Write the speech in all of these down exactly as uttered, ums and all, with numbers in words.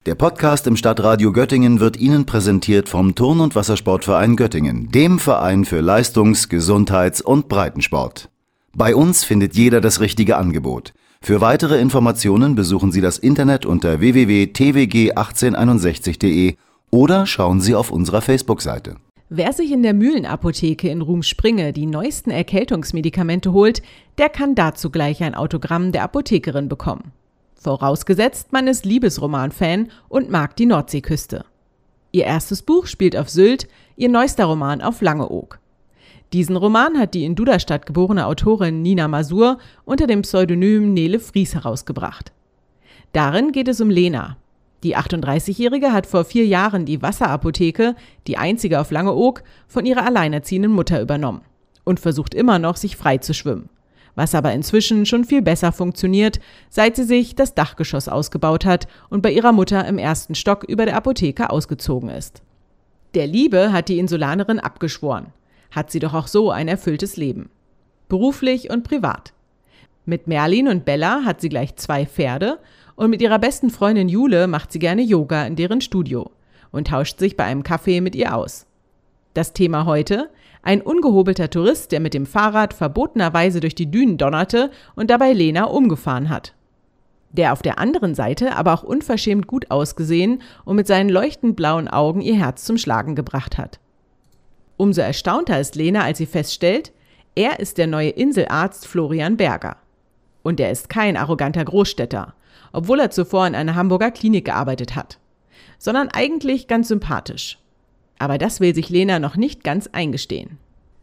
Der Podcast im Stadtradio Göttingen wird Ihnen präsentiert vom Turn- und Wassersportverein Göttingen, dem Verein für Leistungs-, Gesundheits- und Breitensport. Bei uns findet jeder das richtige Angebot. Für weitere Informationen besuchen Sie das Internet unter w w w punkt t w g achtzehn einundsechzig punkt d e oder schauen Sie auf unserer Facebook-Seite. Wer sich in der Mühlenapotheke in Rumspringe die neuesten Erkältungsmedikamente holt, der kann dazu gleich ein Autogramm der Apothekerin bekommen. Vorausgesetzt, man ist Liebesroman-Fan und mag die Nordseeküste. Ihr erstes Buch spielt auf Sylt, ihr neuester Roman auf Langeoog. Diesen Roman hat die in Duderstadt geborene Autorin Nina Masur unter dem Pseudonym Nele Fries herausgebracht. Darin geht es um Lena. Die achtunddreißigjährige hat vor vier Jahren die Wasserapotheke, die einzige auf Langeoog, von ihrer alleinerziehenden Mutter übernommen und versucht immer noch, sich frei zu schwimmen. Was aber inzwischen schon viel besser funktioniert, seit sie sich das Dachgeschoss ausgebaut hat und bei ihrer Mutter im ersten Stock über der Apotheke ausgezogen ist. Der Liebe hat die Insulanerin abgeschworen. Hat sie doch auch so ein erfülltes Leben. Beruflich und privat. Mit Merlin und Bella hat sie gleich zwei Pferde und mit ihrer besten Freundin Jule macht sie gerne Yoga in deren Studio und tauscht sich bei einem Kaffee mit ihr aus. Das Thema heute: ein ungehobelter Tourist, der mit dem Fahrrad verbotenerweise durch die Dünen donnerte und dabei Lena umgefahren hat. Der auf der anderen Seite aber auch unverschämt gut ausgesehen und mit seinen leuchtend blauen Augen ihr Herz zum Schlagen gebracht hat. Umso erstaunter ist Lena, als sie feststellt, er ist der neue Inselarzt Florian Berger. Und er ist kein arroganter Großstädter, obwohl er zuvor in einer Hamburger Klinik gearbeitet hat, sondern eigentlich ganz sympathisch. Aber das will sich Lena noch nicht ganz eingestehen.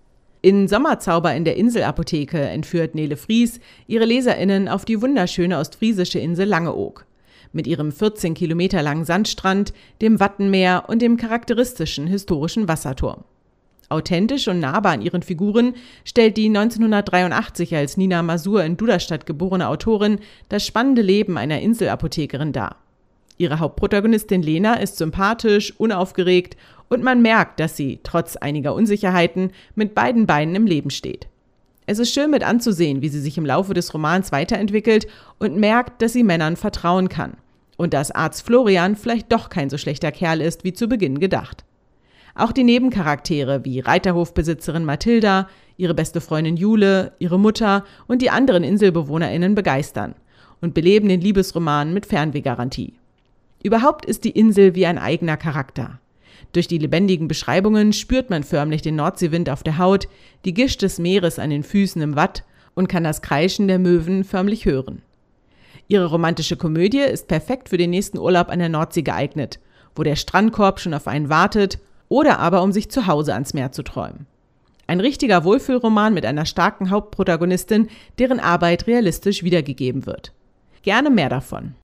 In Sommerzauber in der Inselapotheke entführt Nele Fries ihre LeserInnen auf die wunderschöne ostfriesische Insel Langeoog. Mit ihrem vierzehn Kilometer langen Sandstrand, dem Wattenmeer und dem charakteristischen historischen Wasserturm. Authentisch und nahbar an ihren Figuren stellt die neunzehnhundertdreiundachtzig als Nina Masur in Duderstadt geborene Autorin das spannende Leben einer Inselapothekerin dar. Ihre Hauptprotagonistin Lena ist sympathisch, unaufgeregt und man merkt, dass sie, trotz einiger Unsicherheiten, mit beiden Beinen im Leben steht. Es ist schön mit anzusehen, wie sie sich im Laufe des Romans weiterentwickelt und merkt, dass sie Männern vertrauen kann und dass Arzt Florian vielleicht doch kein so schlechter Kerl ist, wie zu Beginn gedacht. Auch die Nebencharaktere wie Reiterhofbesitzerin Mathilda, ihre beste Freundin Jule, ihre Mutter und die anderen InselbewohnerInnen begeistern und beleben den Liebesroman mit Fernwehgarantie. Überhaupt ist die Insel wie ein eigener Charakter. Durch die lebendigen Beschreibungen spürt man förmlich den Nordseewind auf der Haut, die Gischt des Meeres an den Füßen im Watt und kann das Kreischen der Möwen förmlich hören. Ihre romantische Komödie ist perfekt für den nächsten Urlaub an der Nordsee geeignet, wo der Strandkorb schon auf einen wartet, oder aber um sich zu Hause ans Meer zu träumen. Ein richtiger Wohlfühlroman mit einer starken Hauptprotagonistin, deren Arbeit realistisch wiedergegeben wird. Gerne mehr davon.